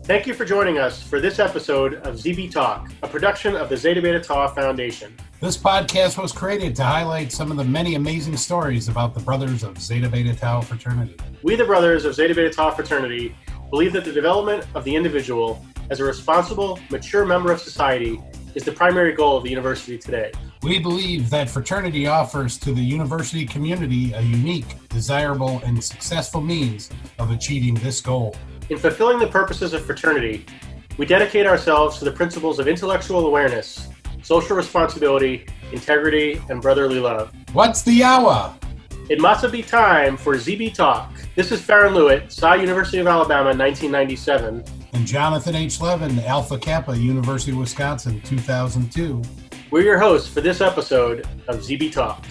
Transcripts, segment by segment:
Thank you for joining us for this episode of ZB Talk, a production of the Zeta Beta Tau Foundation. This podcast was created to highlight some of the many amazing stories about the brothers of Zeta Beta Tau fraternity. We, the brothers of Zeta Beta Tau fraternity, believe that the development of the individual as a responsible, mature member of society is the primary goal of the university today. We believe that fraternity offers to the university community a unique, desirable, and successful means of achieving this goal. In fulfilling the purposes of fraternity, we dedicate ourselves to the principles of intellectual awareness, social responsibility, integrity, and brotherly love. What's the hour? It must be time for ZB Talk. This is Farron Lewitt, Psi University of Alabama, 1997. And Jonathan H. Levin, Alpha Kappa, University of Wisconsin, 2002. We're your hosts for this episode of ZB Talk.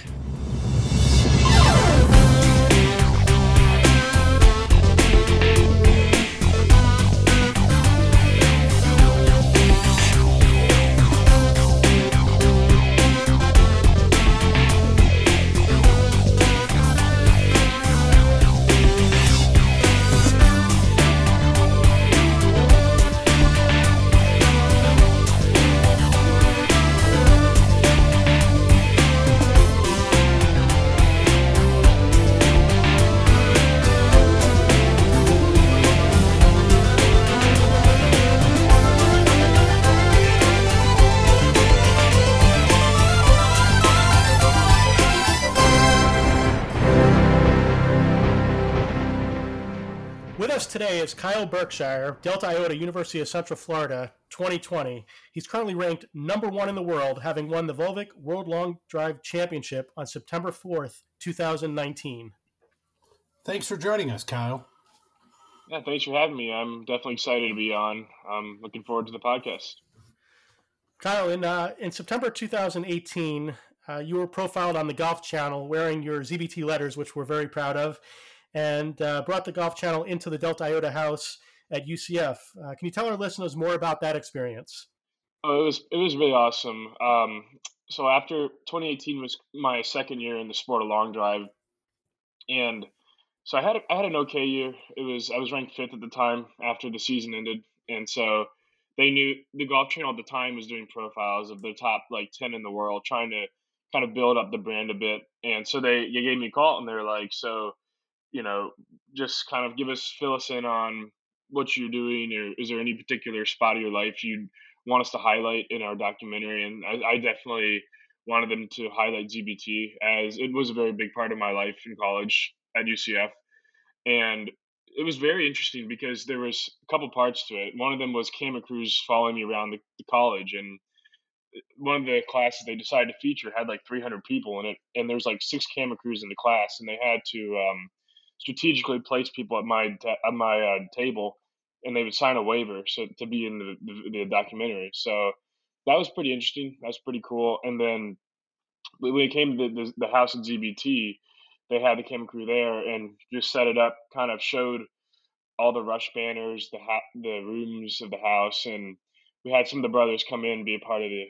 Today is Kyle Berkshire, Delta Iota, University of Central Florida, 2020. He's currently ranked number 1 in the world, having won the Volvic World Long Drive Championship on September 4th, 2019. Thanks for joining us, Kyle. Yeah, thanks for having me. I'm definitely excited to be on. I'm looking forward to the podcast. Kyle, in September 2018, you were profiled on the Golf Channel wearing your ZBT letters, which we're very proud of, and brought the Golf Channel into the Delta Iota house at UCF. Can you tell our listeners more about that experience? Oh, it was really awesome. So after 2018 was my second year in the sport of long drive, and so I had an okay year. I was ranked 5th at the time after the season ended, and so they knew the Golf Channel at the time was doing profiles of the top 10 in the world, trying to kind of build up the brand a bit. And so they gave me a call and they were like, so, just kind of fill us in on what you're doing, or is there any particular spot of your life you'd want us to highlight in our documentary? And I definitely wanted them to highlight ZBT, as it was a very big part of my life in college at UCF. And it was very interesting because there was a couple parts to it. One of them was camera crews following me around the college, and one of the classes they decided to feature had 300 people in it, and there's 6 camera crews in the class, and they had to strategically place people at my table, and they would sign a waiver so to be in the documentary. So that was pretty interesting. That was pretty cool. And then when it came to the house at ZBT, they had the camera crew there and just set it up, kind of showed all the Rush banners, the rooms of the house, and we had some of the brothers come in and be a part of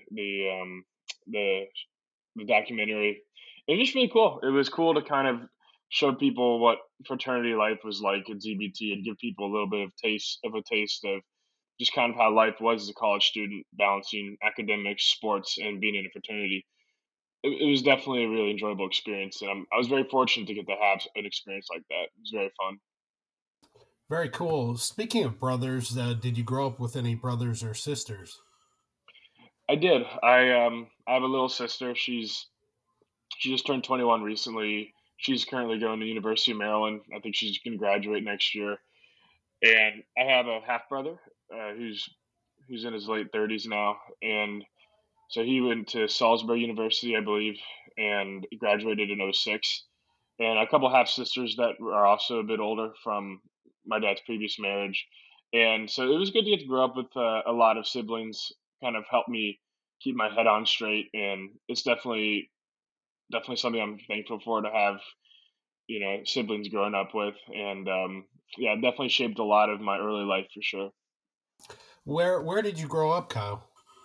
the documentary. It was just really cool. It was cool to kind of show people what fraternity life was like at ZBT and give people a little bit of a taste of just kind of how life was as a college student, balancing academics, sports, and being in a fraternity. It was definitely a really enjoyable experience, and I was very fortunate to get to have an experience like that. It was very fun. Very cool. Speaking of brothers, did you grow up with any brothers or sisters? I did. I have a little sister. She just turned 21 recently. She's currently going to the University of Maryland. I think she's going to graduate next year. And I have a half brother who's in his late 30s now, and so he went to Salisbury University, I believe, and graduated in 2006. And a couple half sisters that are also a bit older from my dad's previous marriage. And so it was good to get to grow up with a lot of siblings. Kind of helped me keep my head on straight, and it's definitely something I'm thankful for, to have siblings growing up with. And yeah, it definitely shaped a lot of my early life for sure. Where did you grow up, Kyle?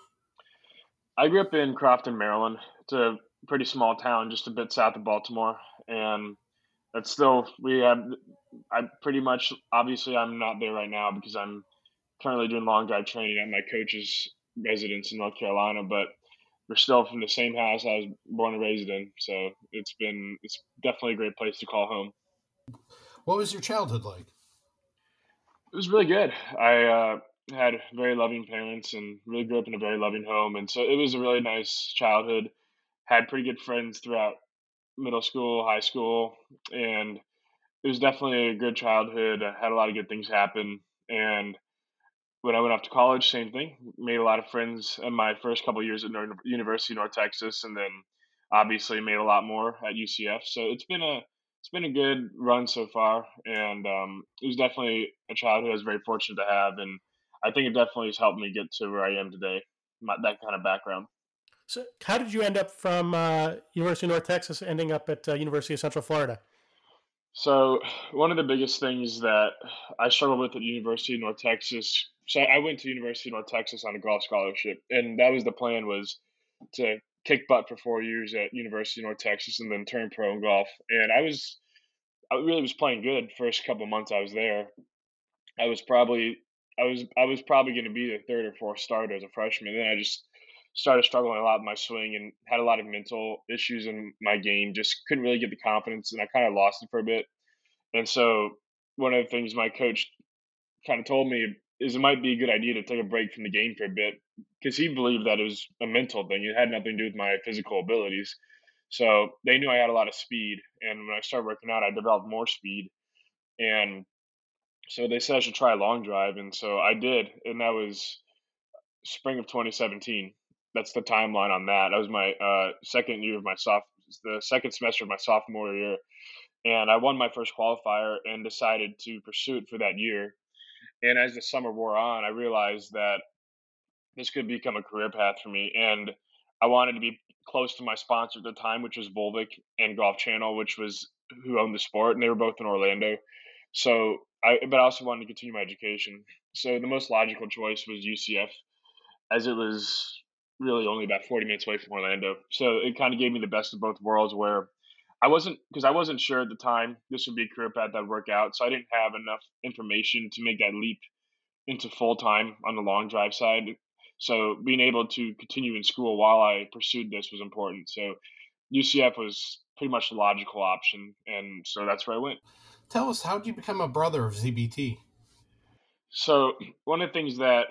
I grew up in Crofton, Maryland. It's a pretty small town just a bit south of Baltimore, and that's still I pretty much, obviously I'm not there right now because I'm currently doing long drive training at my coach's residence in North Carolina, but we're still from the same house I was born and raised in. So it's definitely a great place to call home. What was your childhood like? It was really good. I had very loving parents and really grew up in a very loving home, and so it was a really nice childhood. Had pretty good friends throughout middle school, high school, and it was definitely a good childhood. I had a lot of good things happen, and when I went off to college, same thing. Made a lot of friends in my first couple of years at University of North Texas, and then obviously made a lot more at UCF. So it's been a good run so far, and it was definitely a childhood I was very fortunate to have, and I think it definitely has helped me get to where I am today. That kind of background. So, how did you end up from University of North Texas, ending up at University of Central Florida? So one of the biggest things that I struggled with at University of North Texas. So I went to University of North Texas on a golf scholarship, and that was the plan was to kick butt for 4 years at University of North Texas and then turn pro in golf. And I really was playing good first couple months I was there. I was probably I was probably going to be the third or fourth starter as a freshman. Then I just started struggling a lot with my swing and had a lot of mental issues in my game. Just couldn't really get the confidence, and I kind of lost it for a bit. And so one of the things my coach kind of told me is it might be a good idea to take a break from the game for a bit because he believed that it was a mental thing. It had nothing to do with my physical abilities. So they knew I had a lot of speed, and when I started working out, I developed more speed. And so they said I should try a long drive, and so I did, and that was spring of 2017. That's the timeline on that. That was my second year of the second semester of my sophomore year, and I won my first qualifier and decided to pursue it for that year. And as the summer wore on, I realized that this could become a career path for me. And I wanted to be close to my sponsor at the time, which was Volvic and Golf Channel, which was who owned the sport, and they were both in Orlando. But I also wanted to continue my education. So the most logical choice was UCF, as it was really only about 40 minutes away from Orlando. So it kind of gave me the best of both worlds where I wasn't sure at the time this would be a career path that would work out. So I didn't have enough information to make that leap into full time on the long drive side. So being able to continue in school while I pursued this was important. So UCF was pretty much the logical option, and so that's where I went. Tell us, how did you become a brother of ZBT? So one of the things that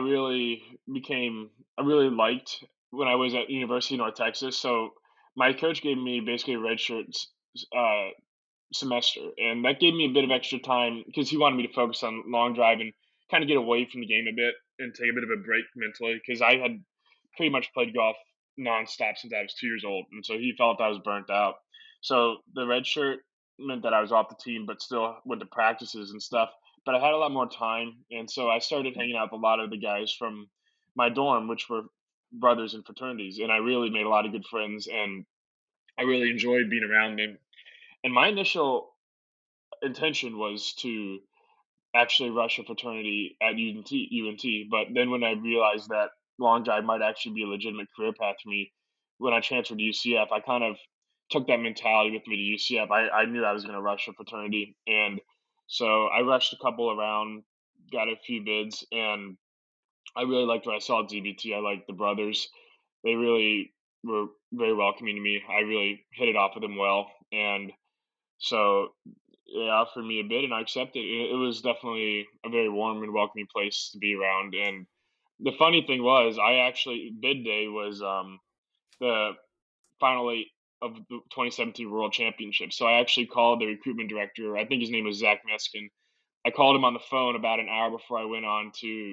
I really liked when I was at University of North Texas. So my coach gave me basically a uh, semester, and that gave me a bit of extra time because he wanted me to focus on long drive and kind of get away from the game a bit and take a bit of a break mentally because I had pretty much played golf nonstop since I was 2 years old, and so he felt I was burnt out. So the red shirt meant that I was off the team, but still went to practices and stuff. But I had a lot more time, and so I started hanging out with a lot of the guys from my dorm, which were brothers in fraternities, and I really made a lot of good friends, and I really enjoyed being around them. And my initial intention was to actually rush a fraternity at UNT. But then when I realized that long drive might actually be a legitimate career path for me, when I transferred to UCF, I kind of took that mentality with me to UCF. I knew I was going to rush a fraternity, and so I rushed a couple around, got a few bids, and I really liked what I saw at ZBT. I liked the brothers; they really were very welcoming to me. I really hit it off with them well, and so they offered me a bid, and I accepted. It was definitely a very warm and welcoming place to be around. And the funny thing was, I actually bid day was the final eight of the 2017 World Championship. So I actually called the recruitment director. I think his name was Zach Meskin. I called him on the phone about an hour before I went on to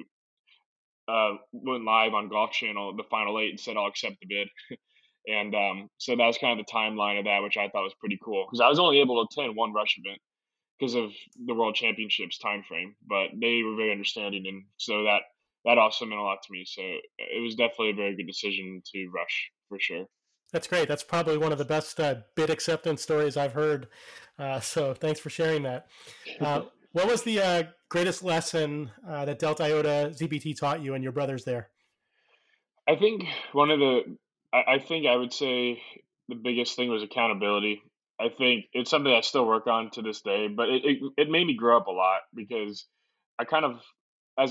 went live on Golf Channel, the final eight, and said I'll accept the bid. And so that was kind of the timeline of that, which I thought was pretty cool because I was only able to attend one rush event because of the World Championships time frame, but they were very understanding, and so that also meant a lot to me. So it was definitely a very good decision to rush for sure. That's great. That's probably one of the best bid acceptance stories I've heard. So thanks for sharing that. What was the greatest lesson that Delta Iota ZBT taught you and your brothers there? I think one of the I think I would say the biggest thing was accountability. I think it's something I still work on to this day, but it made me grow up a lot because I kind of as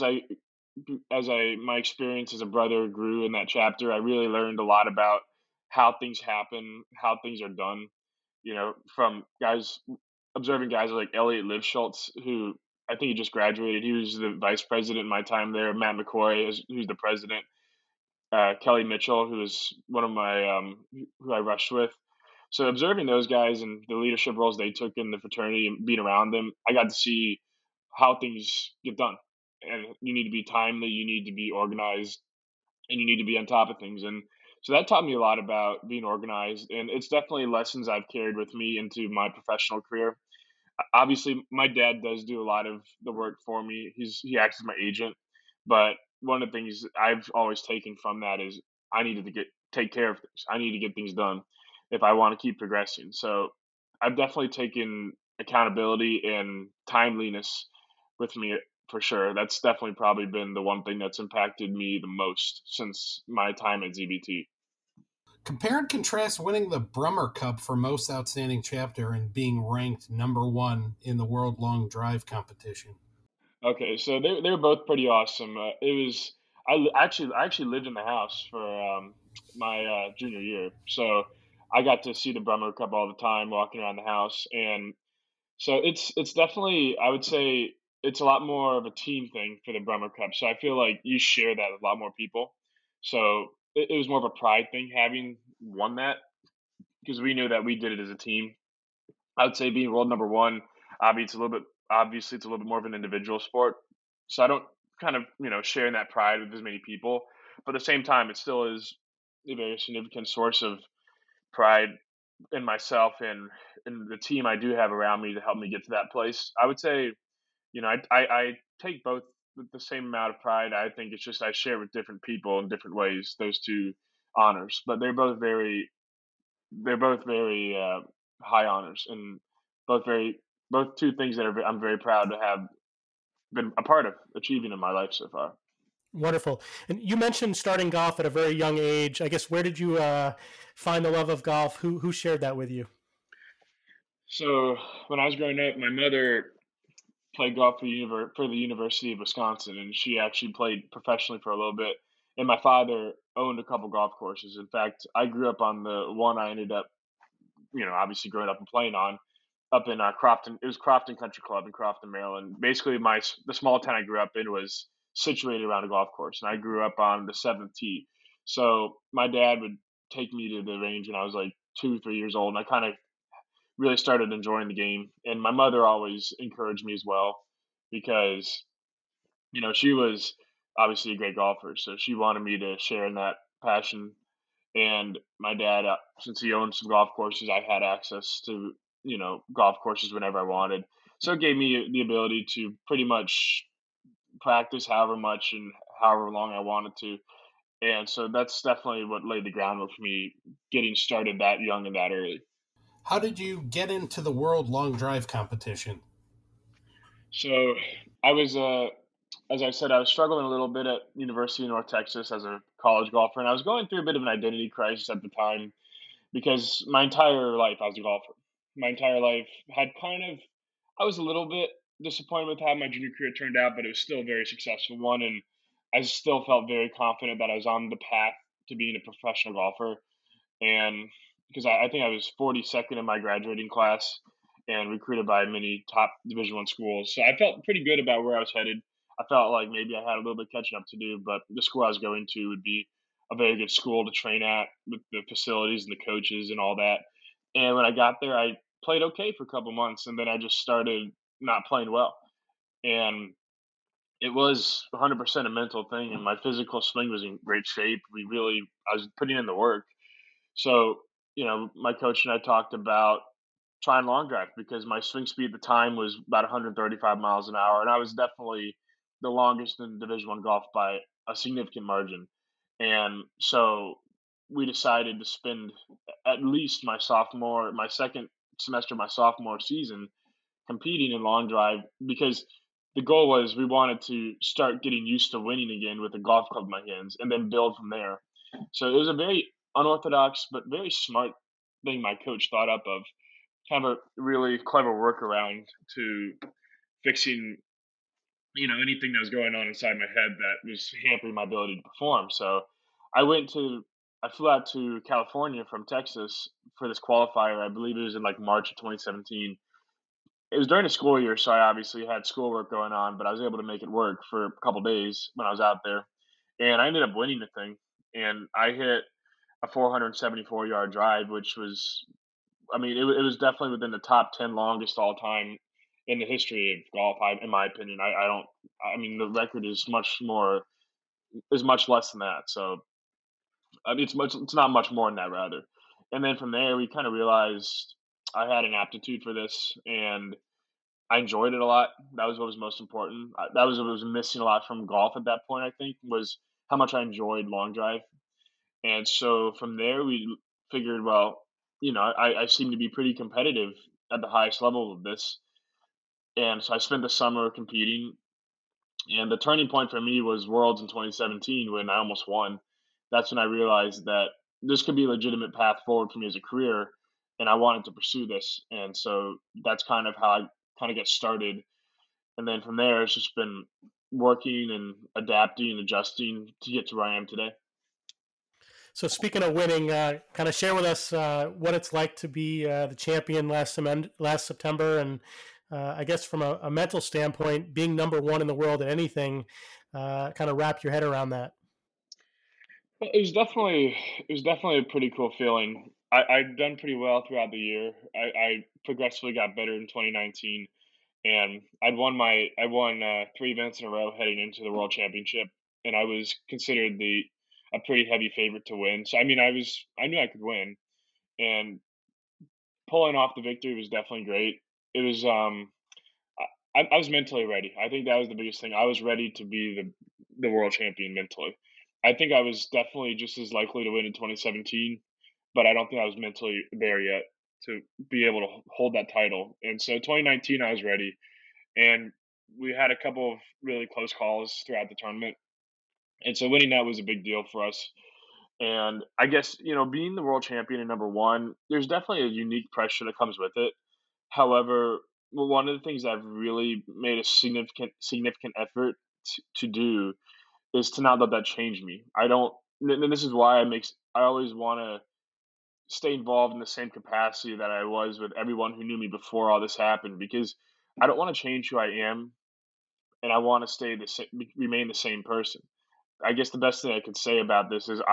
my experience as a brother grew in that chapter, I really learned a lot about how things happen, how things are done. From guys observing guys like Elliot Lifschultz, who I think he just graduated. He was the vice president in my time there. Matt McCoy, who's the president. Kelly Mitchell, who is one of my who I rushed with. So observing those guys and the leadership roles they took in the fraternity and being around them, I got to see how things get done. And you need to be timely, you need to be organized, and you need to be on top of things. And so that taught me a lot about being organized. And it's definitely lessons I've carried with me into my professional career. Obviously, my dad does do a lot of the work for me. He acts as my agent, but one of the things I've always taken from that is I needed to take care of things. I need to get things done if I want to keep progressing. So I've definitely taken accountability and timeliness with me for sure. That's definitely probably been the one thing that's impacted me the most since my time at ZBT. Compare and contrast winning the Brummer Cup for most outstanding chapter and being ranked number one in the World Long Drive competition. Okay, so they were both pretty awesome. It was I actually lived in the house for my junior year, so I got to see the Bremer Cup all the time, walking around the house, and so it's definitely, I would say, it's a lot more of a team thing for the Bremer Cup. So I feel like you share that with a lot more people. So it was more of a pride thing having won that because we knew that we did it as a team. I would say being world number one, obviously it's a little bit more of an individual sport. So I don't kind of sharing that pride with as many people, but at the same time, it still is a very significant source of pride in myself and in the team I do have around me to help me get to that place. I would say, I take both with the same amount of pride. I think it's just I share with different people in different ways those two honors, but they're both very high honors and both two things that I'm very proud to have been a part of achieving in my life so far. Wonderful. And you mentioned starting golf at a very young age. I guess where did you find the love of golf? Who shared that with you? So when I was growing up, my mother played golf for the University of Wisconsin, and she actually played professionally for a little bit. And my father owned a couple golf courses. In fact, I grew up on the one I ended up, obviously growing up and playing on up in Crofton. It was Crofton Country Club in Crofton, Maryland. Basically, the small town I grew up in was situated around a golf course, and I grew up on the seventh tee. So my dad would take me to the range when I was like 2, 3 years old, and I kind of really started enjoying the game. And my mother always encouraged me as well because she was obviously a great golfer, so she wanted me to share in that passion. And my dad, since he owned some golf courses, I had access to golf courses whenever I wanted. So it gave me the ability to pretty much practice however much and however long I wanted to. And so that's definitely what laid the groundwork for me getting started that young and that early. How did you get into the World Long Drive competition? So I was, as I said, I was struggling a little bit at University of North Texas as a college golfer, and I was going through a bit of an identity crisis at the time because my entire life I was a golfer. My entire life had I was a little bit disappointed with how my junior career turned out, but it was still a very successful one, and I still felt very confident that I was on the path to being a professional golfer. And because I think I was 42nd in my graduating class and recruited by many top Division I schools, so I felt pretty good about where I was headed. I felt like maybe I had a little bit catching up to do, but the school I was going to would be a very good school to train at with the facilities and the coaches and all that. And when I got there, I played okay for a couple months, and then I just started not playing well. And it was 100% a mental thing, and my physical swing was in great shape. I was putting in the work, so, my coach and I talked about trying long drive because my swing speed at the time was about 135 miles an hour, and I was definitely the longest in Division One golf by a significant margin. And so we decided to spend at least my second semester, of my sophomore season, competing in long drive because the goal was we wanted to start getting used to winning again with a golf club in my hands and then build from there. So it was a very unorthodox but very smart thing my coach thought up of, kind of a really clever workaround to fixing anything that was going on inside my head that was hampering my ability to perform. So I flew out to California from Texas for this qualifier. I believe it was in like March of 2017. It was during the school year, so I obviously had schoolwork going on, but I was able to make it work for a couple days when I was out there, and I ended up winning the thing. And I hit a 474-yard drive, which was, I mean, it was definitely within the top 10 longest all time in the history of golf. In my opinion, I don't. I mean, the record is much less than that. So I mean, it's not much more than that, rather. And then from there, we kind of realized I had an aptitude for this, and I enjoyed it a lot. That was what was most important. That was what was missing a lot from golf at that point. I think was how much I enjoyed long drive. And so from there, we figured, well, I seem to be pretty competitive at the highest level of this. And so I spent the summer competing. And the turning point for me was Worlds in 2017 when I almost won. That's when I realized that this could be a legitimate path forward for me as a career. And I wanted to pursue this. And so that's kind of how I kind of get started. And then from there, it's just been working and adapting and adjusting to get to where I am today. So speaking of winning, kind of share with us what it's like to be the champion last September, and I guess from a mental standpoint, being number one in the world at anything. Kind of wrap your head around that. It was definitely a pretty cool feeling. I've done pretty well throughout the year. I progressively got better in 2019, and I won 3 events in a row heading into the World Championship, and I was considered the a pretty heavy favorite to win. So I mean, I knew I could win, and pulling off the victory was definitely great. It was I was mentally ready. I think that was the biggest thing. I was ready to be the world champion mentally. I think I was definitely just as likely to win in 2017, but I don't think I was mentally there yet to be able to hold that title. And so 2019, I was ready, and we had a couple of really close calls throughout the tournament, and so winning that was a big deal for us. And I guess being the world champion and number one, there's definitely a unique pressure that comes with it. However, one of the things I've really made a significant effort to do is to not let that change me. I don't, and this is why I always want to stay involved in the same capacity that I was with everyone who knew me before all this happened, because I don't want to change who I am, and I want to remain the same person. I guess the best thing I could say about this is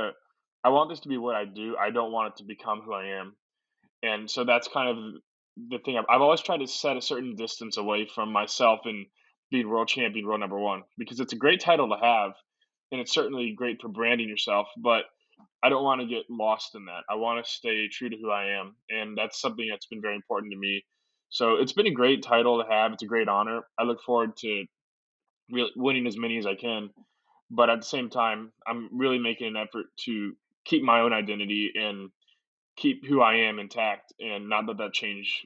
I want this to be what I do. I don't want it to become who I am. And so that's kind of the thing. I've always tried to set a certain distance away from myself and being world champion, world number one, because it's a great title to have, and it's certainly great for branding yourself. But I don't want to get lost in that. I want to stay true to who I am, and that's something that's been very important to me. So it's been a great title to have. It's a great honor. I look forward to really winning as many as I can, but at the same time, I'm really making an effort to keep my own identity and keep who I am intact and not let that change,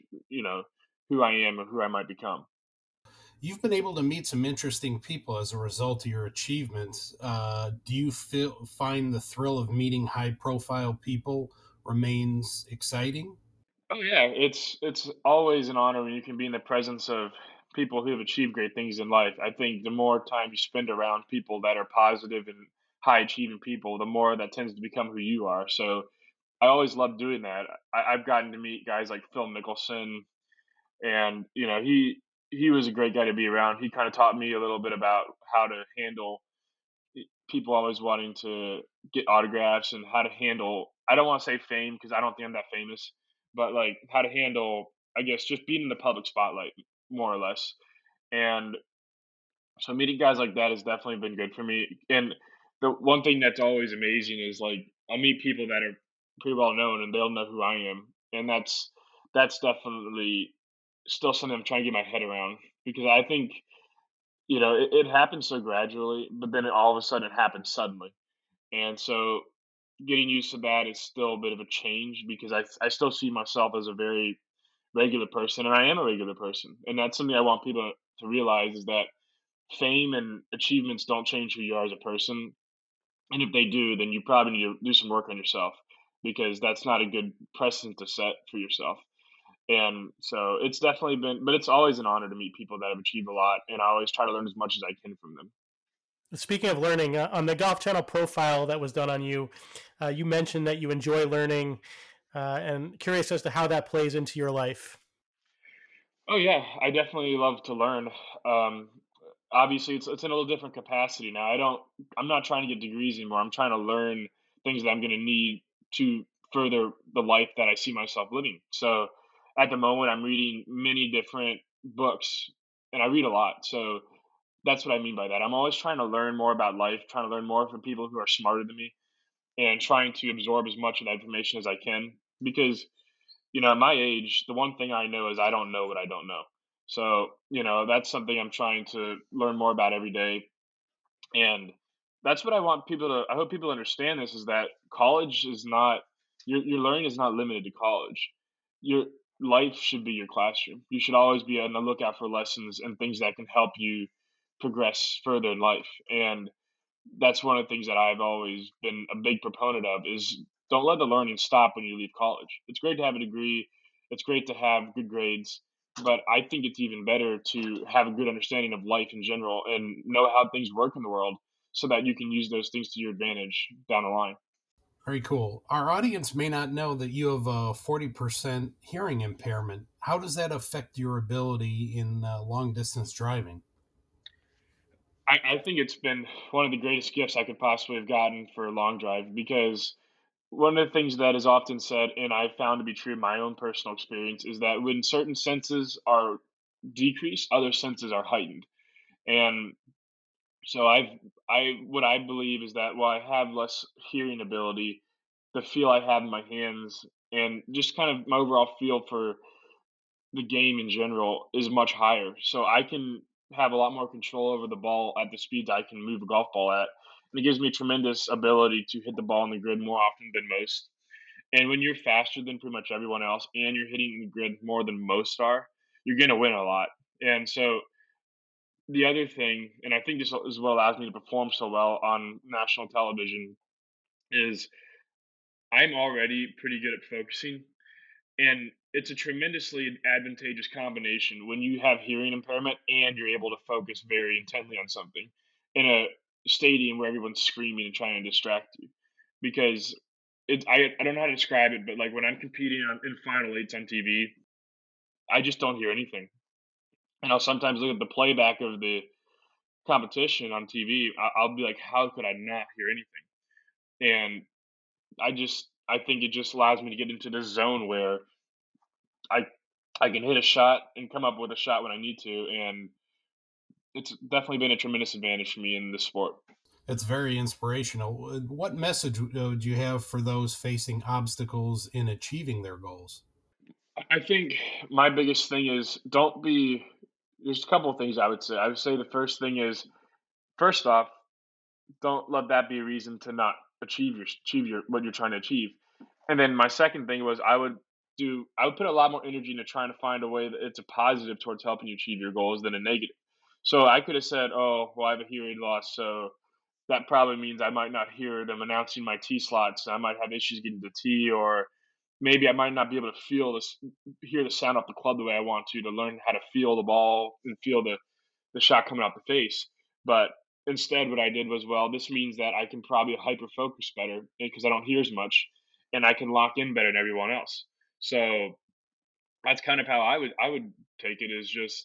who I am and who I might become. You've been able to meet some interesting people as a result of your achievements. Do you find the thrill of meeting high profile people remains exciting? Oh yeah, it's always an honor when you can be in the presence of people who have achieved great things in life. I think the more time you spend around people that are positive and high achieving people, the more that tends to become who you are. So I always love doing that. I've gotten to meet guys like Phil Mickelson, and he was a great guy to be around. He kind of taught me a little bit about how to handle people always wanting to get autographs, and how to handle, I don't want to say fame because I don't think I'm that famous, but like how to handle, I guess, just being in the public spotlight more or less. And so meeting guys like that has definitely been good for me. And the one thing that's always amazing is like I'll meet people that are pretty well known and they'll know who I am. And that's definitely still something I'm trying to get my head around, because I think it happens so gradually, but then all of a sudden it happens suddenly. And so getting used to that is still a bit of a change, because I still see myself as a very regular person, and I am a regular person. And that's something I want people to realize, is that fame and achievements don't change who you are as a person. And if they do, then you probably need to do some work on yourself, because that's not a good precedent to set for yourself. And so it's definitely been, but it's always an honor to meet people that have achieved a lot, and I always try to learn as much as I can from them. Speaking of learning, on the Golf Channel profile that was done on you, you mentioned that you enjoy learning, and curious as to how that plays into your life. Oh yeah, I definitely love to learn. Um, Obviously, it's in a little different capacity now. I'm not trying to get degrees anymore. I'm trying to learn things that I'm going to need to further the life that I see myself living. So, at the moment, I'm reading many different books, and I read a lot. So that's what I mean by that. I'm always trying to learn more about life, trying to learn more from people who are smarter than me, and trying to absorb as much of that information as I can. Because at my age, the one thing I know is I don't know what I don't know. So, that's something I'm trying to learn more about every day. And that's what I hope people understand this is that college is not, your learning is not limited to college. Your life should be your classroom. You should always be on the lookout for lessons and things that can help you progress further in life. And that's one of the things that I've always been a big proponent of is don't let the learning stop when you leave college. It's great to have a degree, it's great to have good grades, but I think it's even better to have a good understanding of life in general and know how things work in the world so that you can use those things to your advantage down the line. Very cool. Our audience may not know that you have a 40% hearing impairment. How does that affect your ability in long distance driving? I think it's been one of the greatest gifts I could possibly have gotten for a long drive because one of the things that is often said, and I've found to be true in my own personal experience, is that when certain senses are decreased, other senses are heightened. And so what I believe is that while I have less hearing ability, the feel I have in my hands and just kind of my overall feel for the game in general is much higher. So I can have a lot more control over the ball at the speeds I can move a golf ball at. And it gives me tremendous ability to hit the ball on the grid more often than most. And when you're faster than pretty much everyone else and you're hitting the grid more than most are, you're going to win a lot. And so the other thing, and I think this is what allows me to perform so well on national television, is I'm already pretty good at focusing. And it's a tremendously advantageous combination when you have hearing impairment and you're able to focus very intently on something in a stadium where everyone's screaming and trying to distract you. Because I don't know how to describe it, but like when I'm competing in final eights on TV, I just don't hear anything. And I'll sometimes look at the playback of the competition on TV. I'll be like, how could I not hear anything? And I think it just allows me to get into this zone where I I can hit a shot and come up with a shot when I need to, and it's definitely been a tremendous advantage for me in this sport. It's very inspirational. What message do you have for those facing obstacles in achieving their goals? I think my biggest thing is don't be. There's a couple of things I would say. I would say the first thing is first off, don't let that be a reason to not achieve your what you're trying to achieve. And then my second thing was I would put a lot more energy into trying to find a way that it's a positive towards helping you achieve your goals than a negative. So I could have said, "Oh, well, I have a hearing loss, so that probably means I might not hear them announcing my tee slots. I might have issues getting to tee, or maybe I might not be able to hear the sound off the club the way I want to learn how to feel the ball and feel the shot coming out the face." But instead, what I did was, well, this means that I can probably hyper focus better because I don't hear as much, and I can lock in better than everyone else. So that's kind of how I would take it. Is just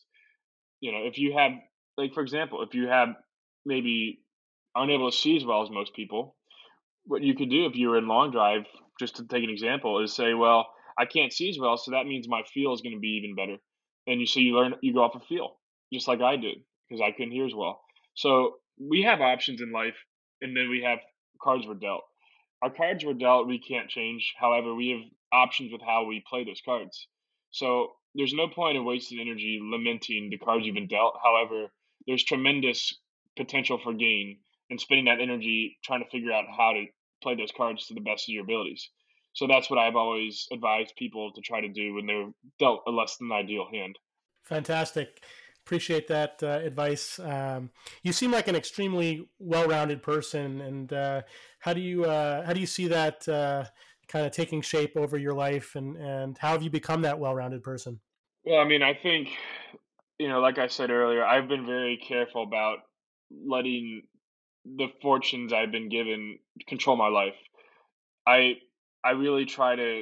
if you have, like, for example, if you have maybe aren't able to see as well as most people, what you could do if you were in long drive, just to take an example, is say, well, I can't see as well, so that means my feel is going to be even better. And you go off of feel, just like I did, because I couldn't hear as well. So we have options in life, and then we have cards we're dealt. Our cards were dealt, we can't change. However, we have options with how we play those cards. So there's no point in wasting energy lamenting the cards you've been dealt. However, there's tremendous potential for gain in spending that energy trying to figure out how to play those cards to the best of your abilities. So that's what I've always advised people to try to do when they're dealt a less than ideal hand. Fantastic. Appreciate that advice. You seem like an extremely well-rounded person, and how do you see that kind of taking shape over your life, and how have you become that well-rounded person? Well, I mean, I think, like I said earlier, I've been very careful about letting the fortunes I've been given control my life. I I really try to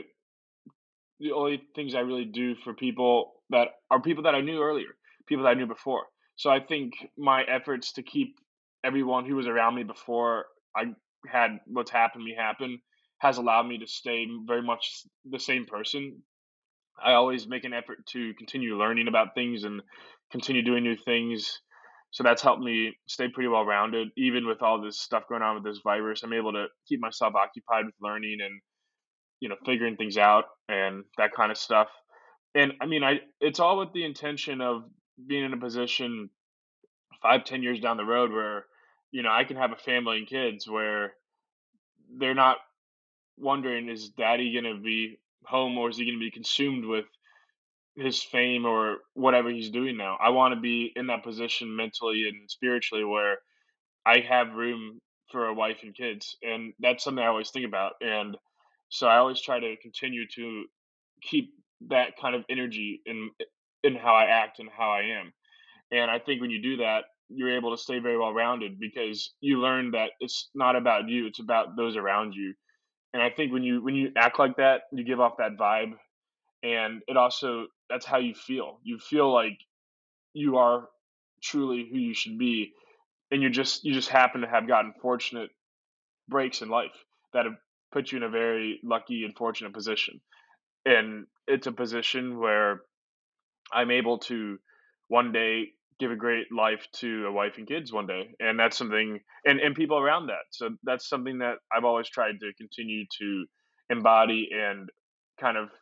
the only things I really do for people that are people that I knew earlier, people that I knew before. So I think my efforts to keep everyone who was around me before I had what's happened to me happen has allowed me to stay very much the same person. I always make an effort to continue learning about things and continue doing new things. So that's helped me stay pretty well rounded. Even with all this stuff going on with this virus, I'm able to keep myself occupied with learning and figuring things out and that kind of stuff. And I mean, it's all with the intention of being in a position 5, 10 years down the road where, I can have a family and kids where they're not wondering, is daddy going to be home or is he going to be consumed with his fame or whatever he's doing now? I want to be in that position mentally and spiritually where I have room for a wife and kids. And that's something I always think about. And so I always try to continue to keep that kind of energy in how I act and how I am. And I think when you do that, you're able to stay very well rounded because you learn that it's not about you, it's about those around you. And I think when you act like that, you give off that vibe and it also that's how you feel. You feel like you are truly who you should be and you just happen to have gotten fortunate breaks in life that have put you in a very lucky and fortunate position. And it's a position where I'm able to one day give a great life to a wife and kids one day. And that's something and people around that. So that's something that I've always tried to continue to embody and kind of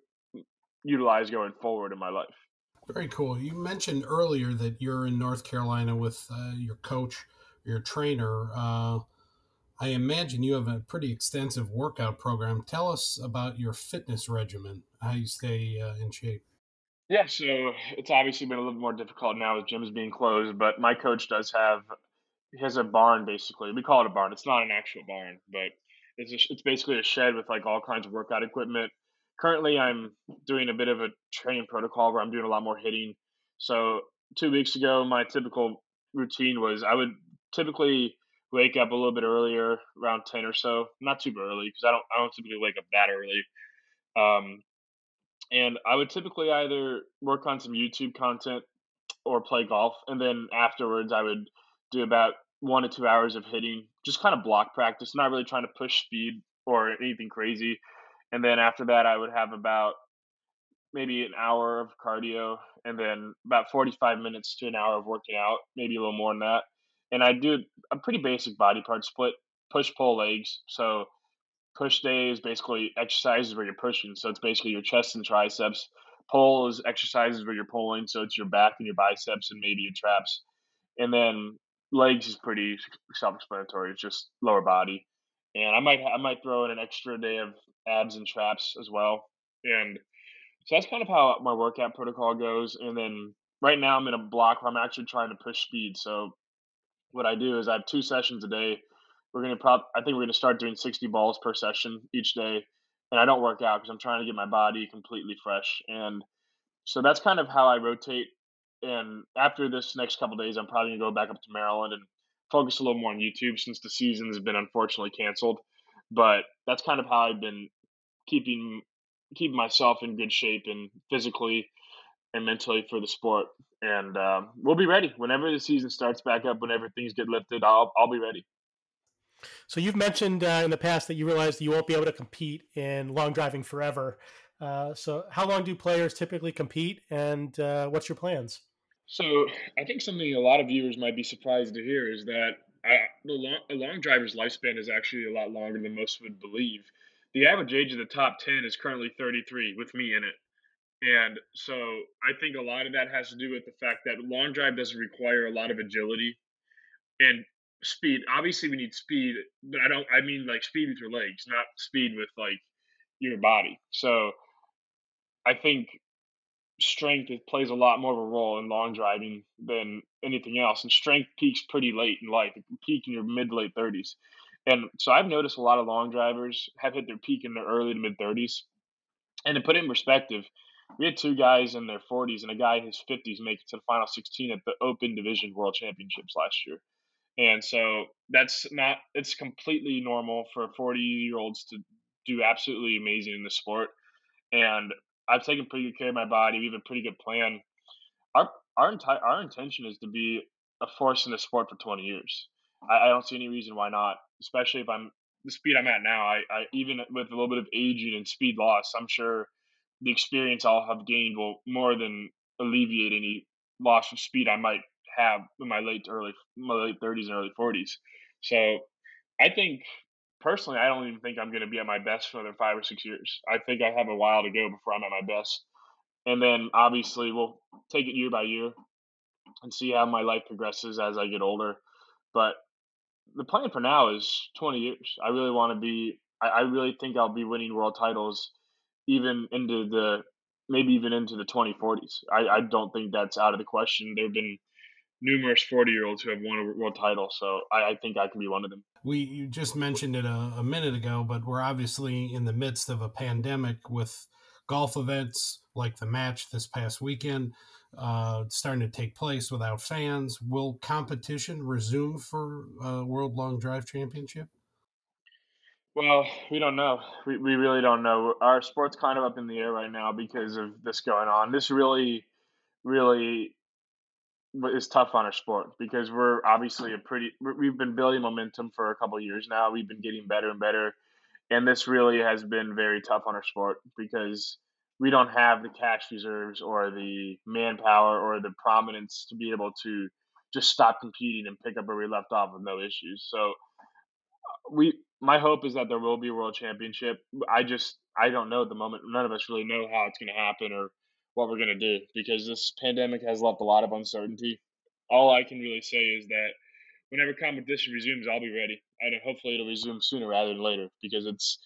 utilize going forward in my life. Very cool. You mentioned earlier that you're in North Carolina with your coach, your trainer. I imagine you have a pretty extensive workout program. Tell us about your fitness regimen, how you stay in shape. Yeah, so it's obviously been a little more difficult now with gyms being closed, but my coach does have he has a barn basically. We call it a barn. It's not an actual barn, but it's basically a shed with like all kinds of workout equipment. Currently, I'm doing a bit of a training protocol where I'm doing a lot more hitting. So 2 weeks ago, my typical routine was I would typically wake up a little bit earlier, around 10 or so. Not too early because I don't typically wake up that early. Um, and I would typically either work on some YouTube content or play golf, and then afterwards I would do about 1 to 2 hours of hitting, just kind of block practice, not really trying to push speed or anything crazy. And then after that, I would have about maybe an hour of cardio, and then about 45 minutes to an hour of working out, maybe a little more than that. And I do a pretty basic body part split, push pull legs. So push day is basically exercises where you're pushing. So it's basically your chest and triceps. Pull is exercises where you're pulling. So it's your back and your biceps and maybe your traps. And then legs is pretty self-explanatory. It's just lower body. And I might throw in an extra day of abs and traps as well. And so that's kind of how my workout protocol goes. And then right now I'm in a block where I'm actually trying to push speed. So what I do is I have 2 sessions a day. I think we're gonna start doing 60 balls per session each day, and I don't work out because I'm trying to get my body completely fresh. And so that's kind of how I rotate. And after this next couple days, I'm probably gonna go back up to Maryland and focus a little more on YouTube since the season has been unfortunately canceled. But that's kind of how I've been keeping keeping myself in good shape and physically and mentally for the sport. And we'll be ready whenever the season starts back up. Whenever things get lifted, I'll be ready. So you've mentioned in the past that you realized you won't be able to compete in long driving forever. So how long do players typically compete, and what's your plans? So I think something a lot of viewers might be surprised to hear is that a long driver's lifespan is actually a lot longer than most would believe. The average age of the top 10 is currently 33, with me in it. And so I think a lot of that has to do with the fact that long drive doesn't require a lot of agility and speed. Obviously, we need speed, but I mean like speed with your legs, not speed with like your body. So I think plays a lot more of a role in long driving than anything else. And strength peaks pretty late in life. It can peak in your mid to late 30s. And so I've noticed a lot of long drivers have hit their peak in their early to mid 30s. And to put it in perspective, we had two guys in their 40s and a guy in his 50s make it to the final 16 at the Open Division World Championships last year. And so it's completely normal for 40-year-olds to do absolutely amazing in the sport. And I've taken pretty good care of my body. We have a pretty good plan. Our intention is to be a force in the sport for 20 years. I don't see any reason why not, especially if I'm the speed I'm at now. I even with a little bit of aging and speed loss, I'm sure the experience I'll have gained will more than alleviate any loss of speed I might have in my late 30s and early 40s. So I think personally, I don't even think I'm going to be at my best for another 5 or 6 years. I think I have a while to go before I'm at my best. And then obviously we'll take it year by year and see how my life progresses as I get older. But the plan for now is 20 years. I really want to be. I really think I'll be winning world titles, even into the maybe even into the 2040s. I don't think that's out of the question. There have been numerous 40-year-olds who have won a world title, so I think I can be one of them. You just mentioned it a minute ago, but we're obviously in the midst of a pandemic with golf events like the match this past weekend starting to take place without fans. Will competition resume for World Long Drive Championship? Well, we don't know. We really don't know. Our sport's kind of up in the air right now because of this going on. This really is tough on our sport because we're obviously we've been building momentum for a couple of years now. We've been getting better and better, and this really has been very tough on our sport because we don't have the cash reserves or the manpower or the prominence to be able to just stop competing and pick up where we left off with no issues. So we my hope is that there will be a world championship. I don't know at the moment. None of us really know how it's going to happen or what we're going to do because this pandemic has left a lot of uncertainty. All I can really say is that whenever competition resumes, I'll be ready, and hopefully it'll resume sooner rather than later because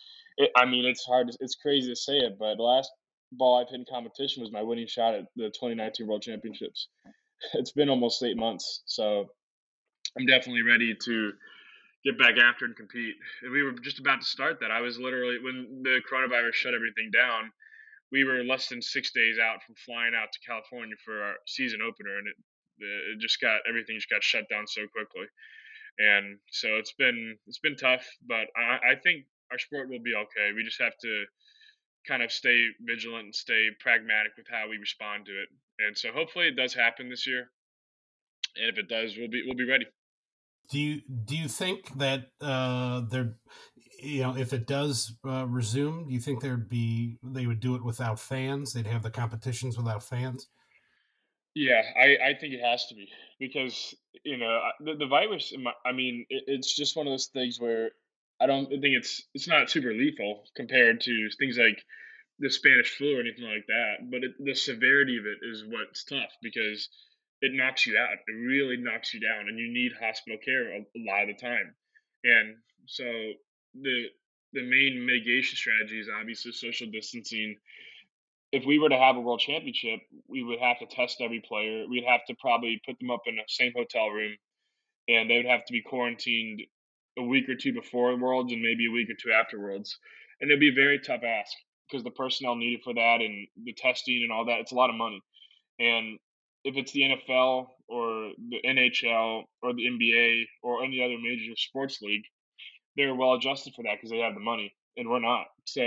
I mean, it's hard. It's crazy to say it, but the last ball I've hit in competition was my winning shot at the 2019 World Championships. It's been almost 8 months, so I'm definitely ready to get back after and compete. And we were just about to start that. I was literally when the coronavirus shut everything down. We were less than 6 days out from flying out to California for our season opener, and it just got everything just got shut down so quickly. And so it's been tough, but I think our sport will be okay. We just have to kind of stay vigilant and stay pragmatic with how we respond to it. And so hopefully it does happen this year. And if it does, we'll be ready. Do you think that there, if it does resume, do you think they would do it without fans? They'd have the competitions without fans? Yeah, I think it has to be because the virus. I mean, it's just one of those things where I don't think it's not super lethal compared to things like the Spanish flu or anything like that. But the severity of it is what's tough because it knocks you out. It really knocks you down, and you need hospital care a lot of the time. And so the the main mitigation strategy is obviously social distancing. If we were to have a world championship, we would have to test every player. We'd have to probably put them up in the same hotel room, and they would have to be quarantined a week or two before Worlds and maybe a week or two after Worlds. And it'd be a very tough ask because the personnel needed for that and the testing and all that, it's a lot of money. And if it's the NFL or the NHL or the NBA or any other major sports league, they're well adjusted for that because they have the money, and we're not. So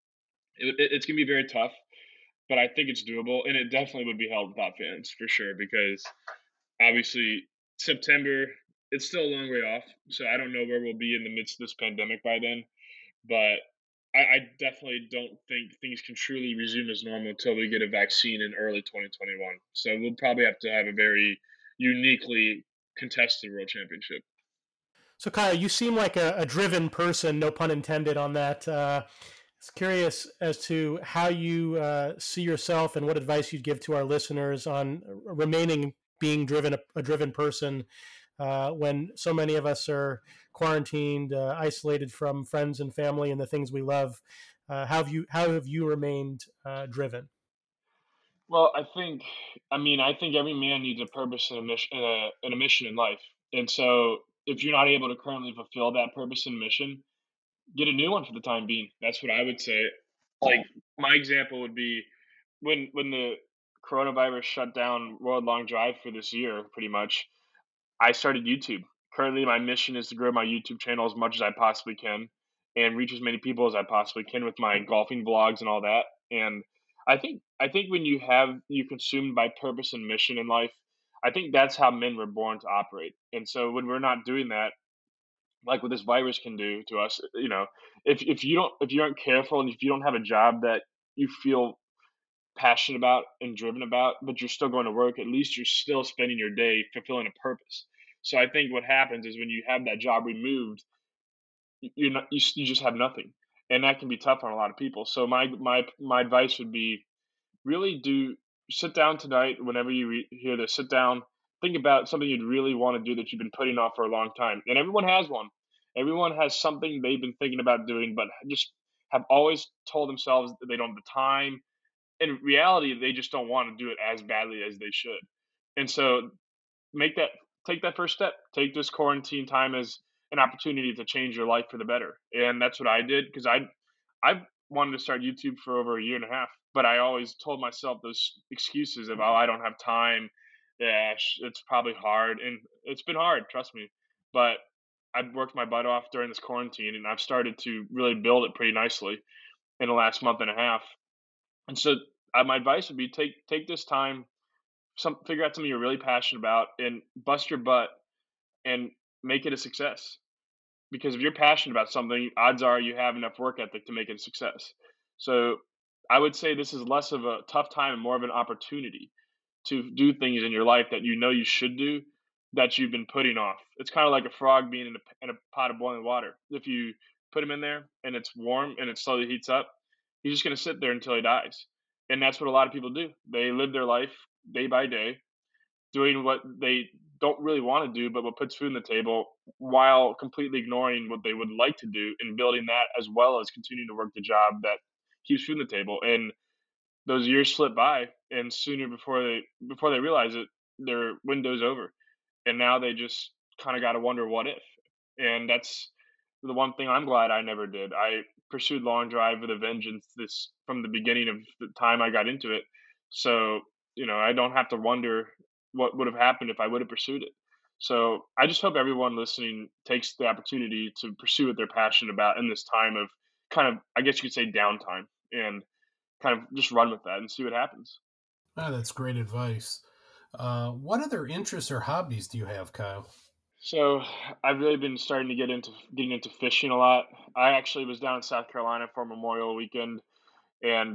it's going to be very tough, but I think it's doable, and it definitely would be held without fans for sure because obviously September it's still a long way off, so I don't know where we'll be in the midst of this pandemic by then. But I definitely don't think things can truly resume as normal until we get a vaccine in early 2021. So we'll probably have to have a very uniquely contested world championship. So, Kyle, you seem like a driven person, no pun intended on that. I was curious as to how you see yourself and what advice you'd give to our listeners on remaining being a driven person when so many of us are quarantined, isolated from friends and family and the things we love. How have you remained driven? Well, I think every man needs a purpose and a mission in life. And so if you're not able to currently fulfill that purpose and mission, get a new one for the time being. That's what I would say. Like, my example would be when the coronavirus shut down World Long Drive for this year, pretty much, I started YouTube. Currently, my mission is to grow my YouTube channel as much as I possibly can and reach as many people as I possibly can with my golfing vlogs and all that. And I think when you're consumed by purpose and mission in life, I think that's how men were born to operate. And so when we're not doing that, like what this virus can do to us, if you aren't careful and if you don't have a job that you feel passionate about and driven about, but you're still going to work, at least you're still spending your day fulfilling a purpose. So I think what happens is when you have that job removed, you're not you just have nothing, and that can be tough on a lot of people. So my advice would be really do sit down tonight whenever you hear this. Sit down, think about something you'd really want to do that you've been putting off for a long time, and everyone has one. Everyone has something they've been thinking about doing, but just have always told themselves that they don't have the time. In reality, they just don't want to do it as badly as they should. And so make that take that first step. Take this quarantine time as an opportunity to change your life for the better. And that's what I did because I wanted to start YouTube for over a year and a half, but I always told myself those excuses of, oh, I don't have time. Yeah, it's probably hard, and it's been hard, trust me. But I've worked my butt off during this quarantine, and I've started to really build it pretty nicely in the last month and a half. And so, my advice would be take this time, figure out something you're really passionate about, and bust your butt and make it a success. Because if you're passionate about something, odds are you have enough work ethic to make it a success. So I would say this is less of a tough time and more of an opportunity to do things in your life that you know you should do that you've been putting off. It's kind of like a frog being in a pot of boiling water. If you put him in there and it's warm and it slowly heats up, he's just going to sit there until he dies. And that's what a lot of people do. They live their life day by day doing what they don't really want to do, but what puts food on the table while completely ignoring what they would like to do and building that as well as continuing to work the job that keeps food on the table. And those years slip by, and sooner before they realize it, their window's over, and now they just kind of got to wonder what if. And that's the one thing I'm glad I never did. I pursued long drive with a vengeance this from the beginning of the time I got into it. So, I don't have to wonder what would have happened if I would have pursued it. So I just hope everyone listening takes the opportunity to pursue what they're passionate about in this time of kind of, I guess you could say, downtime, and kind of just run with that and see what happens. Ah, that's great advice. What other interests or hobbies do you have, Kyle? So I've really been starting to getting into fishing a lot. I actually was down in South Carolina for Memorial Weekend and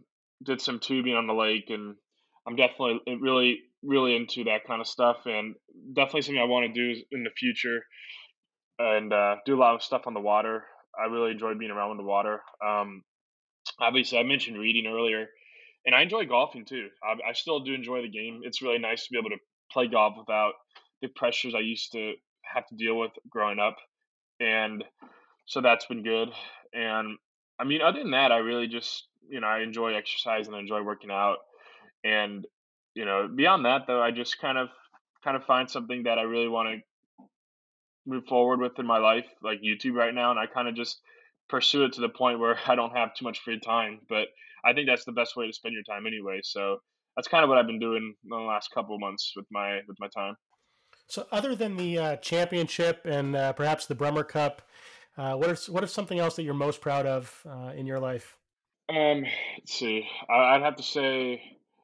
did some tubing on the lake, and I'm definitely really really into that kind of stuff, and definitely something I want to do in the future, and do a lot of stuff on the water. I really enjoy being around the water. Obviously, I mentioned reading earlier, and I enjoy golfing too. I still do enjoy the game. It's really nice to be able to play golf without the pressures I used to have to deal with growing up, and so that's been good. And I mean, other than that, I really just I enjoy exercise and I enjoy working out. And beyond that, though, I just kind of find something that I really want to move forward with in my life, like YouTube right now, and I kind of just pursue it to the point where I don't have too much free time. But I think that's the best way to spend your time anyway. So that's kind of what I've been doing in the last couple of months with my time. So, other than the championship and perhaps the Brummer Cup, what is something else that you're most proud of in your life? Let's see. I'd have to say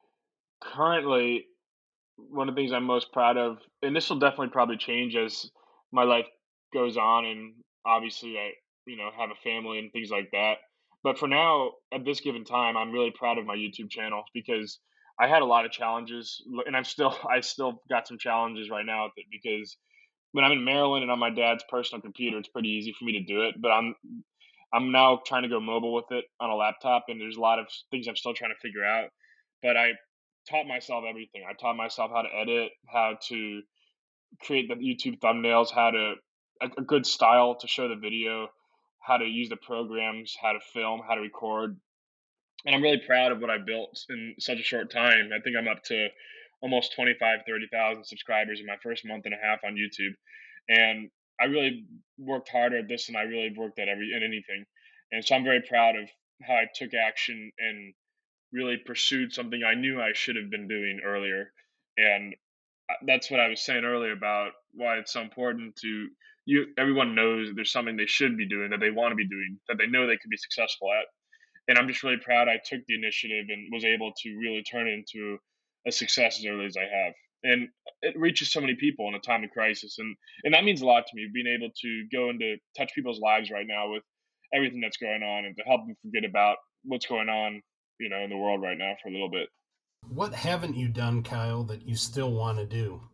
currently one of the things I'm most proud of, and this will definitely probably change as my life goes on, and obviously I, have a family and things like that. But for now, at this given time, I'm really proud of my YouTube channel because I had a lot of challenges, and I still got some challenges right now with it because when I'm in Maryland and on my dad's personal computer, it's pretty easy for me to do it. But I'm now trying to go mobile with it on a laptop, and there's a lot of things I'm still trying to figure out. But I taught myself everything. I taught myself how to edit, how to create the YouTube thumbnails, how to a good style to show the video, how to use the programs, how to film, how to record. And I'm really proud of what I built in such a short time. I think I'm up to almost 25, 30,000 subscribers in my first month and a half on YouTube. And I really worked harder at this than I really worked at anything. And so I'm very proud of how I took action and really pursued something I knew I should have been doing earlier. And that's what I was saying earlier about why it's so important to you. Everyone knows that there's something they should be doing, that they want to be doing, that they know they could be successful at. And I'm just really proud I took the initiative and was able to really turn it into a success as early as I have. And it reaches so many people in a time of crisis, and that means a lot to me. Being able to go and to touch people's lives right now with everything that's going on, and to help them forget about what's going on, in the world right now for a little bit. What haven't you done, Kyle, that you still want to do?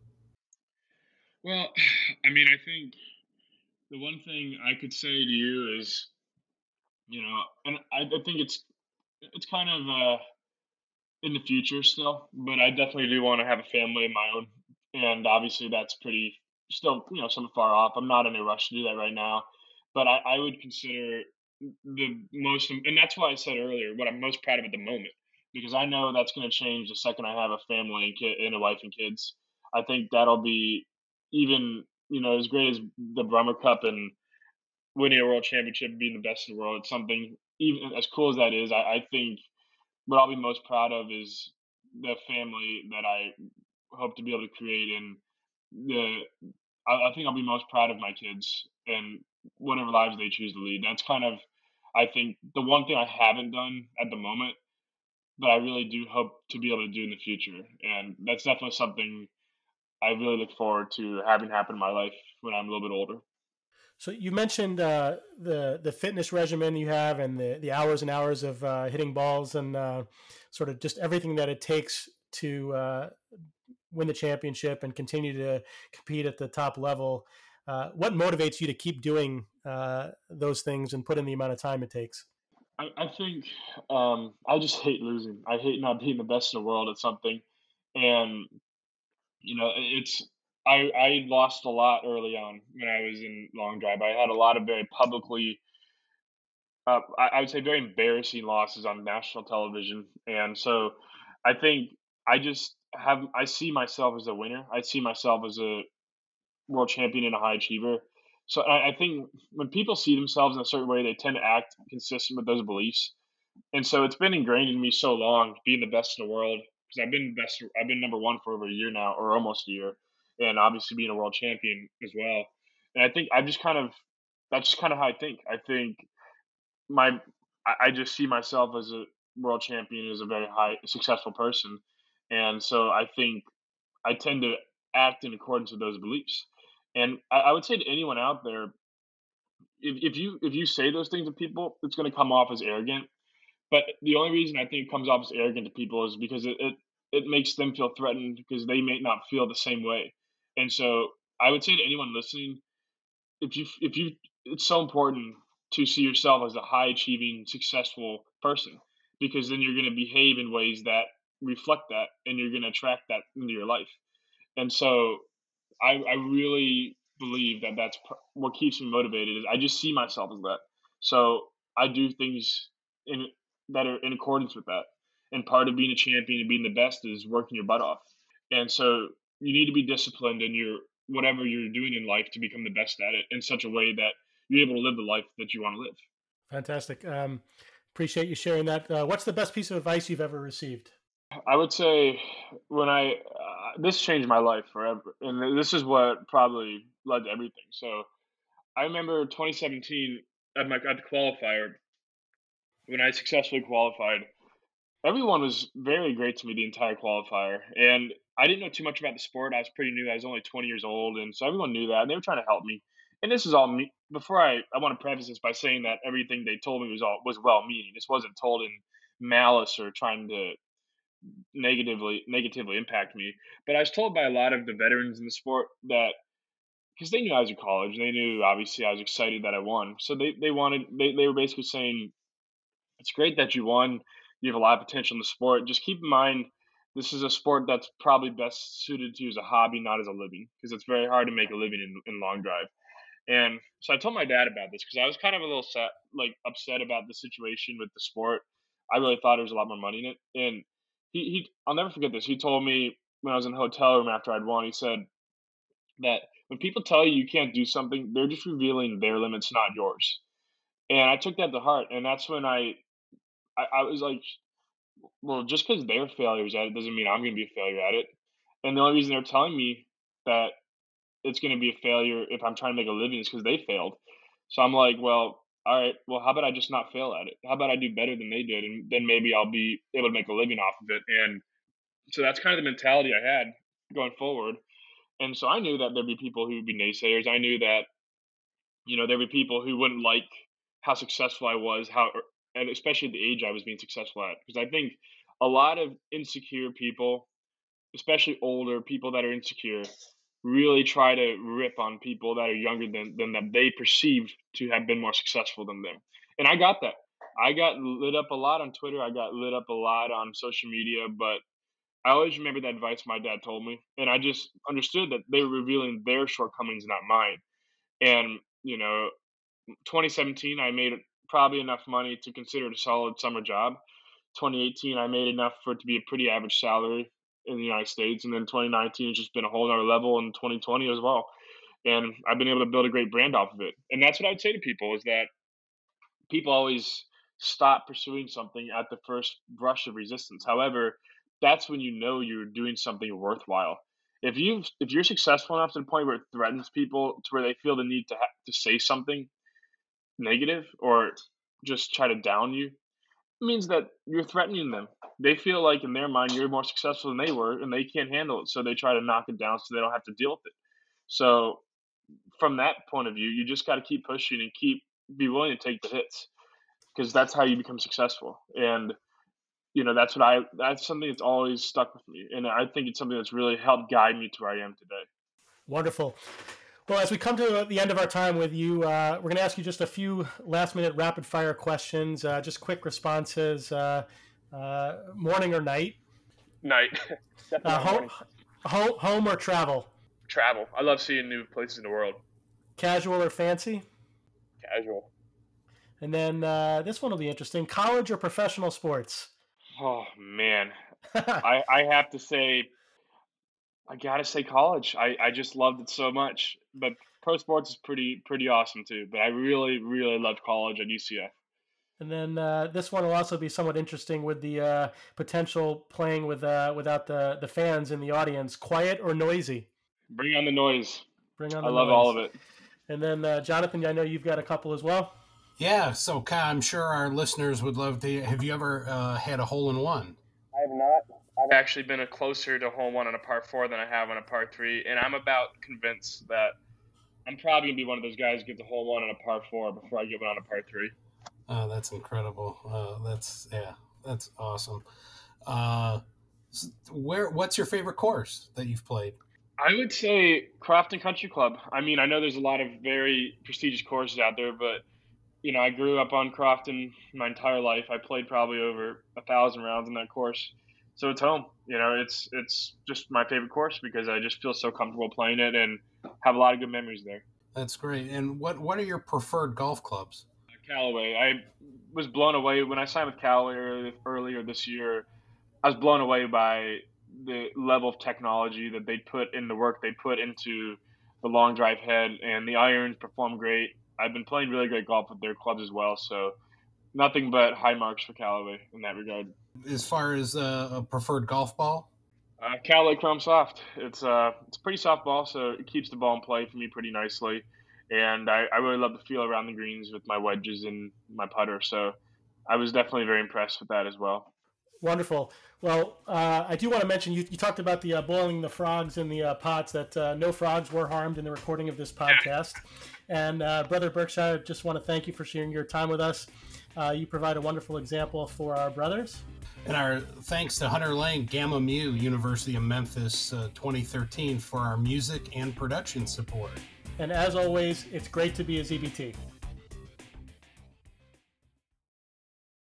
Well, I mean, I think the one thing I could say to you is, and I think it's kind of in the future still, but I definitely do want to have a family of my own, and obviously that's pretty still, somewhat far off. I'm not in a rush to do that right now, but I would consider the most, and that's why I said earlier what I'm most proud of at the moment, because I know that's going to change the second I have a family and and a wife and kids. I think that'll be even, as great as the Brummer Cup and winning a world championship, being the best in the world. It's something even as cool as that is. I think what I'll be most proud of is the family that I hope to be able to create, and the I think I'll be most proud of my kids and whatever lives they choose to lead. That's kind of, I think, the one thing I haven't done at the moment, but I really do hope to be able to do in the future. And that's definitely something I really look forward to having happen in my life when I'm a little bit older. So you mentioned the fitness regimen you have and the hours and hours of hitting balls and sort of just everything that it takes to win the championship and continue to compete at the top level. What motivates you to keep doing those things and put in the amount of time it takes? I think I just hate losing. I hate not being the best in the world at something, and it's I lost a lot early on when I was in long drive. I had a lot of very publicly, I would say, very embarrassing losses on national television, and so I think I see myself as a winner. I see myself as a world champion and a high achiever. So I think when people see themselves in a certain way, they tend to act consistent with those beliefs. And so it's been ingrained in me so long, being the best in the world, because I've been number one for over a year now, or almost a year, and obviously being a world champion as well. And I think that's just kind of how I think. I think my I just see myself as a world champion, as a very high successful person, and so I think I tend to act in accordance with those beliefs. And I would say to anyone out there, if you say those things to people, it's going to come off as arrogant. But the only reason I think it comes off as arrogant to people is because it makes them feel threatened because they may not feel the same way. And so I would say to anyone listening, if you it's so important to see yourself as a high achieving, successful person, because then you're going to behave in ways that reflect that, and you're going to attract that into your life. And so I really believe that what keeps me motivated is I just see myself as that. So I do things in that are in accordance with that. And part of being a champion and being the best is working your butt off. And so you need to be disciplined in your whatever you're doing in life to become the best at it in such a way that you're able to live the life that you want to live. Fantastic. Appreciate you sharing that. What's the best piece of advice you've ever received? I would say when this changed my life forever, and this is what probably led to everything. So I remember 2017 at the qualifier when I successfully qualified. Everyone was very great to me the entire qualifier, and I didn't know too much about the sport. I was pretty new. I was only 20 years old, and so everyone knew that, and they were trying to help me. And this is all me. Before I want to preface this by saying that everything they told me was well meaning. This wasn't told in malice or trying to negatively impact me. But I was told by a lot of the veterans in the sport that because they knew I was in college, they knew obviously I was excited that I won. So they were basically saying it's great that you won. You have a lot of potential in the sport. Just keep in mind this is a sport that's probably best suited to you as a hobby, not as a living, because it's very hard to make a living in long drive. And so I told my dad about this because I was kind of a little upset about the situation with the sport. I really thought there was a lot more money in it. And I'll never forget this. He told me when I was in the hotel room after I'd won, he said that when people tell you you can't do something, they're just revealing their limits, not yours. And I took that to heart, and that's when I was like, well, just because they're failures at it doesn't mean I'm going to be a failure at it. And the only reason they're telling me that it's going to be a failure if I'm trying to make a living is because they failed. So I'm like, well, all right, well, how about I just not fail at it? How about I do better than they did, and then maybe I'll be able to make a living off of it. And so that's kind of the mentality I had going forward. And so I knew that there'd be people who would be naysayers. I knew that, there'd be people who wouldn't like how successful I was, and especially at the age I was being successful at. Because I think a lot of insecure people, especially older people that are insecure, really try to rip on people that are younger than them that they perceive to have been more successful than them. And I got that. I got lit up a lot on Twitter. I got lit up a lot on social media, but I always remember that advice my dad told me. And I just understood that they were revealing their shortcomings, not mine. And, 2017, I made probably enough money to consider it a solid summer job. 2018, I made enough for it to be a pretty average salary in the United States. And then 2019 has just been a whole other level, in 2020 as well. And I've been able to build a great brand off of it. And that's what I would say to people is that people always stop pursuing something at the first brush of resistance. However, that's when you're doing something worthwhile. If you're successful enough to the point where it threatens people to where they feel the need to say something negative or just try to down you, it means that you're threatening them. They feel like in their mind you're more successful than they were, and they can't handle it, so they try to knock it down so they don't have to deal with it. So from that point of view, you just got to keep pushing and be willing to take the hits, because that's how you become successful. And that's something that's always stuck with me, and I think it's something that's really helped guide me to where I am today. Wonderful. Well, as we come to the end of our time with you, we're going to ask you just a few last-minute rapid-fire questions, just quick responses. Morning or night? Night. Definitely home or travel? Travel. I love seeing new places in the world. Casual or fancy? Casual. And then this one will be interesting. College or professional sports? Oh, man. I have to say, I got to say college. I just loved it so much. But pro sports is pretty awesome too. But I really, really loved college at UCF. And then this one will also be somewhat interesting with the potential playing without the fans in the audience. Quiet or noisy? Bring on the noise. Bring on the noise. I love all of it. And then Jonathan, I know you've got a couple as well. Yeah, so Kyle, I'm sure our listeners would love to. Have you ever had a hole-in-one? I have not. I've actually been closer to hole one on a par 4 than I have on a par 3, and I'm about convinced that I'm probably going to be one of those guys who gets a hole one on a par 4 before I get one on a par 3. Oh, that's incredible. That's awesome. What's your favorite course that you've played? I would say Crofton Country Club. I mean, I know there's a lot of very prestigious courses out there, but I grew up on Crofton my entire life. I played probably over 1,000 rounds in that course. So it's home. It's just my favorite course because I just feel so comfortable playing it and have a lot of good memories there. That's great. And what are your preferred golf clubs? Callaway. I was blown away when I signed with Callaway earlier this year. I was blown away by the level of technology that they put in, the work they put into the long drive head, and the irons perform great. I've been playing really great golf with their clubs as well, so nothing but high marks for Callaway in that regard. As far as a preferred golf ball? Callaway Chrome Soft. It's a pretty soft ball, so it keeps the ball in play for me pretty nicely. And I really love the feel around the greens with my wedges and my putter. So I was definitely very impressed with that as well. Wonderful. Well, I do want to mention, you talked about the boiling the frogs in the pots, that no frogs were harmed in the recording of this podcast. And Brother Berkshire, just want to thank you for sharing your time with us. You provide a wonderful example for our brothers. And our thanks to Hunter Lang, Gamma Mu, University of Memphis 2013 for our music and production support. And as always, it's great to be a ZBT.